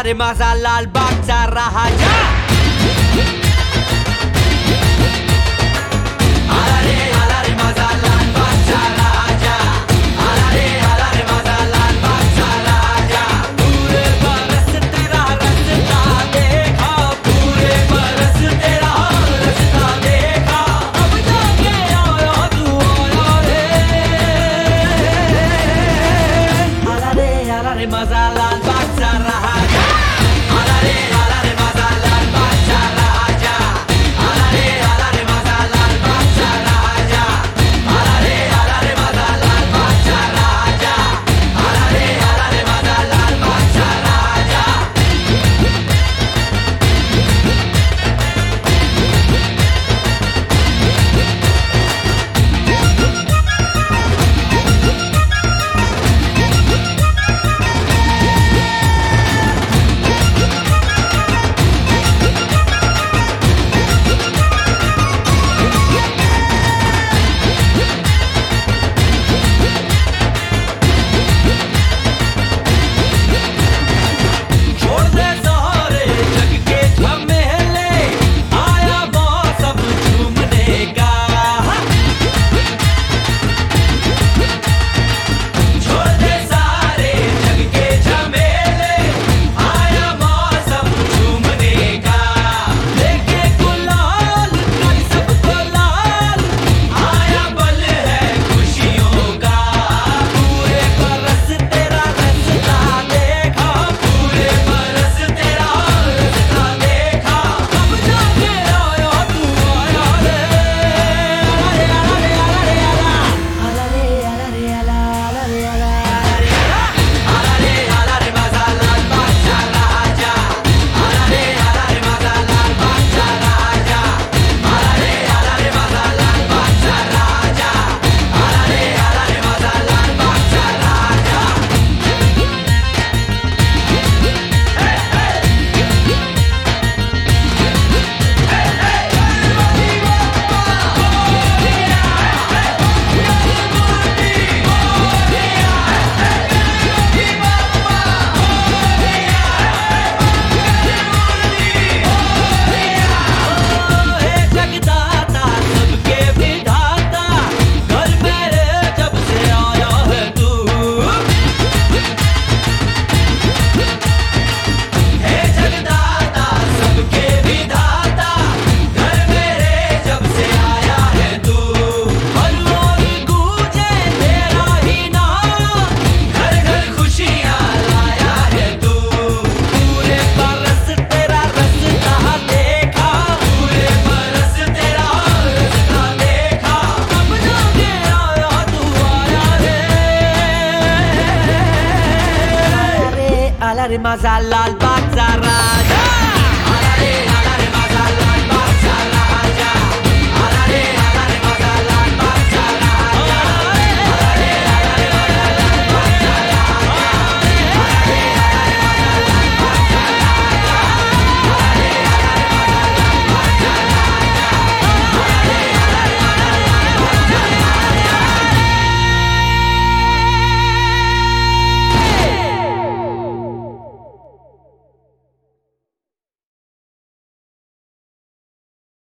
रे माझा लालबागचा राजा. आला रे माझा लालबागचा राजा. आला रे माझा लालबागचा राजा. पूरे बरस तेरा रस्ता देखा. पूरे बरस तेरा रस्ता देखा. अब जाके आया तू आया रे. आला रे माझा लालबागचा राजा. आला रे माझा लालबागचा राजा. आला रे माझा लालबागचा राजा. आला रे माझा लालबागचा राजा. आला रे माझा लालबागचा राजा. छोड़ दे सारे जग के झमेले. आया मौसम झूमने का. छोड़ दे सारे जग के झमेले. आया मौसम झूमने का. लेके गुलाल कर सबको लाल. आया बल है खुशियों का. पूरे बरस तेरा रस्ता देखा. पूरे बरस तेरा रस्ता देखा. अब जाके आया तू आया रे. आला रे माझा लालबागचा राजा. आला रे माझा लालबागचा राजा. आला रे माझा लालबागचा राजा. आला रे माझा लालबागचा राजा. हे जगदाता सबके विधाता. घर मेरे जब से आया है तू. हे जगदाता सबके विधाता. घर मेरे जब से आया है तू. हर ओर गूंजे तेरा ही नाम. घर घर खुशियाँ लाया है तू. पूरे बरस तेरा रस्ता देखा. पूरे बरस तेरा रस्ता देखा. अब जाके आया तू आया रे. आला रे माझा लालबागचा राजा.